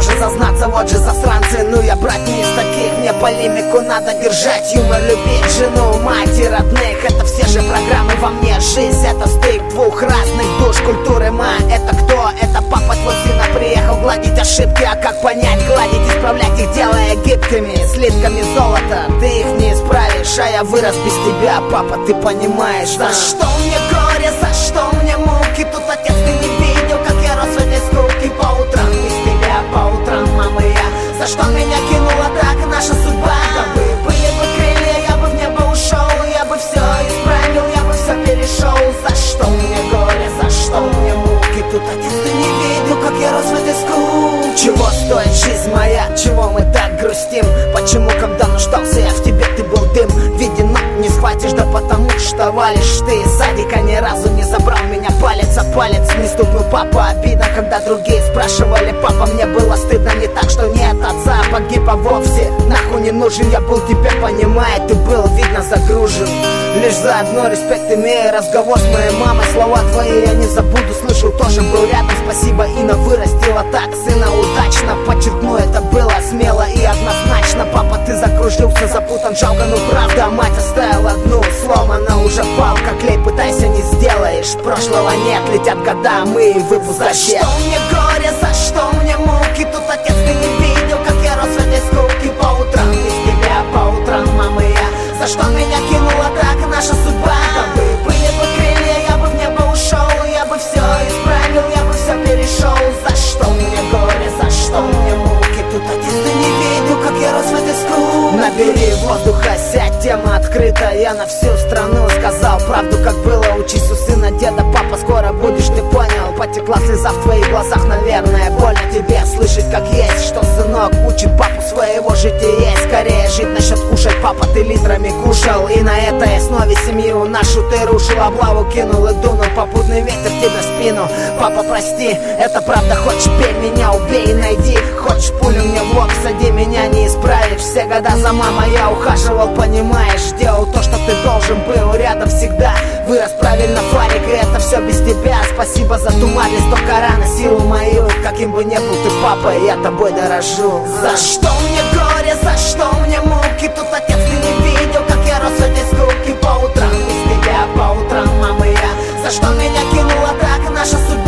может сознаться, вот же засранцы. Ну я, брат, не из таких, мне полемику надо держать. Юмор, любить жену, мать и родных, это все же программы во мне. Жизнь — это стык двух разных душ. Культуры ма, это кто? Это папа твой сына приехал гладить ошибки. А как понять, гладить, исправлять их, делая гибкими слитками золота? Ты их не исправишь, а я вырос без тебя, папа, ты понимаешь. За что мне горе, за что мне муки? Тут, отец, ты не видел, как я рос в этой скуке. По утрам без тебя, по утрам, мама, я. За что меня кинула так наша судьба? Кабы были бы крылья, я бы в небо ушел. Я бы все исправил, я бы все перешел. За что мне горе, за что мне муки? Тут, отец, ты не видел, как я рос в этой скуке. Чего стоит жизнь моя, чего мы так грустим? Почему, когда нуждался я в тебе, ты был дым? Виден, не схватишь, да потому что валишь ты из садика, ни разу не забрал меня палец о палец. Не ступил, папа, обидно, когда другие спрашивали, папа, мне было стыдно, не так, что нет отца, погиб, а вовсе нахуй не нужен я был тебе, понимая, ты был, видно, загружен. Лишь заодно респект имея, разговор с моей мамой, слова твои я не забуду, слышал, тоже был рядом. Спасибо, Инна, вырастила так сына удачно, подчеркну, это было смело и однозначно. Папа, ты закружился, запутан, жалко, но правда, мать оставила одну, сломана уже палка, клей, пытайся, не сделаешь, прошлого нет, летят года, мы выпуск за что мне горе, за что мне муки? Тут, отец, ты не видел, как я рос в этой скуке. По утрам без тебя, по утрам, мама, я. За что меня кинула так наша судьба? Кабы были бы крылья, я бы в небо ушел. Я бы все исправил, я бы все перешел. За что мне горе, за что мне муки? Тут, отец, ты не видел, как я рос в этой скуке. Набери воздуха, сядь, тема открыта. Я на всю страну сказал правду, как было. Учись у сына деда, папа, скоро будешь, ты понял. Потекла слеза в твоих глазах, наверное, больно тебе слышать, как есть, что сынок учит папу своего жить и есть. Скорее жить насчет кушать, папа, ты литрами кушал. И на этой основе семью нашу ты рушил, облаву кинул и дунул попутный ветер тебе в спину. Папа, прости, это правда, хочешь пей меня, убей и найди. Хочешь пулю мне в лоб, сади, меня не исправишь. Все года за мамой я ухаживал, понимаешь, делал то, что ты должен был, рядом всегда. Вырос правильно, Фарик, и это все без тебя. Спасибо за ту малость, только рано силу мою. Каким бы ни был ты, папа, я тобой дорожу. За что мне горе, за что мне муки? Тут, отец, ты не видел, как я рос в этой скуке. По утрам без тебя, по утрам, мама, я. За что меня кинула так наша судьба?